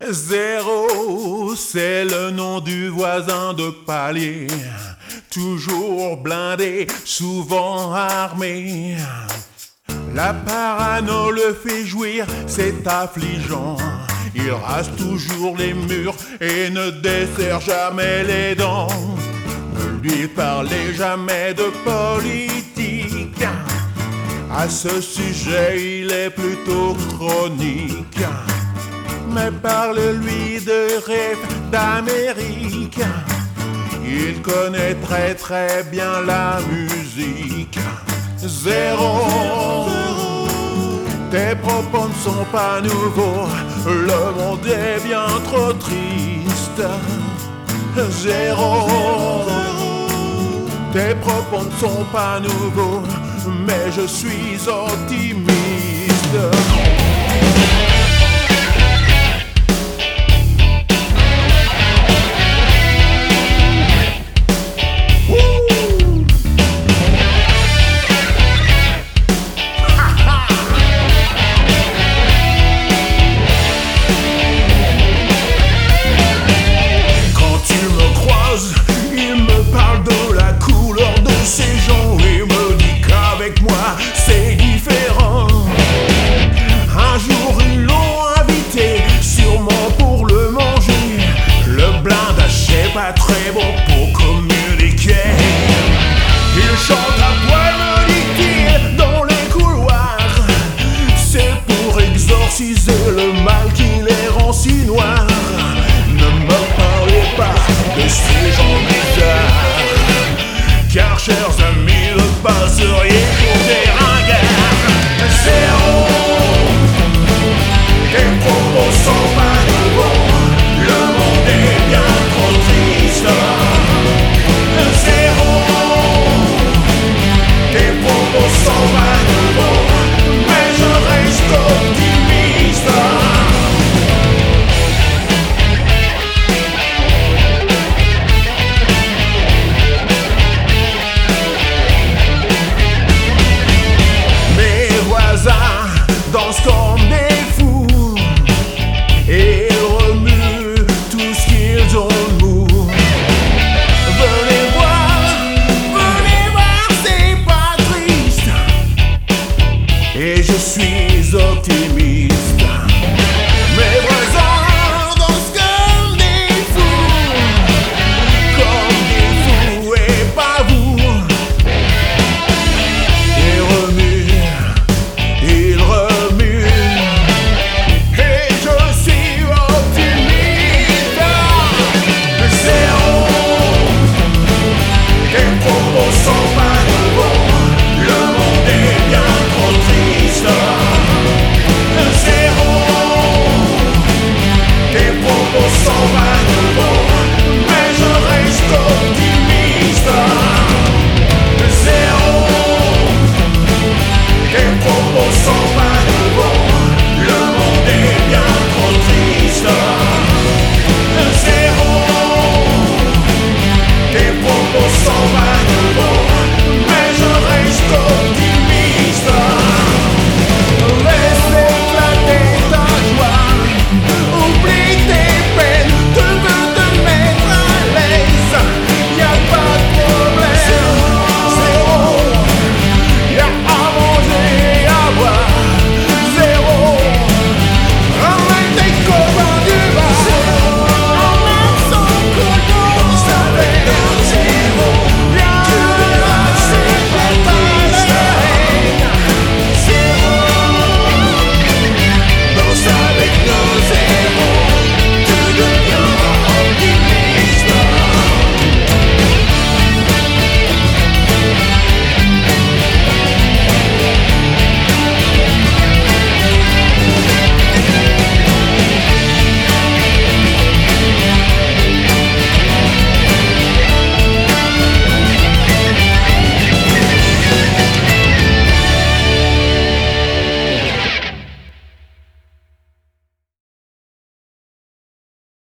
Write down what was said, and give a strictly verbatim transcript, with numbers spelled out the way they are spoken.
Zéro, c'est le nom du voisin de palier, toujours blindé, souvent armé. La parano le fait jouir, c'est affligeant. Il rase toujours les murs et ne desserre jamais les dents. Ne lui parlez jamais de politique, à ce sujet il est plutôt chronique. Mais parle-lui de rêve d'Amérique, il connaît très très bien la musique. Zéro, tes propos ne sont pas nouveaux, le monde est bien trop triste. Zéro, tes propos ne sont pas nouveaux, mais je suis optimiste.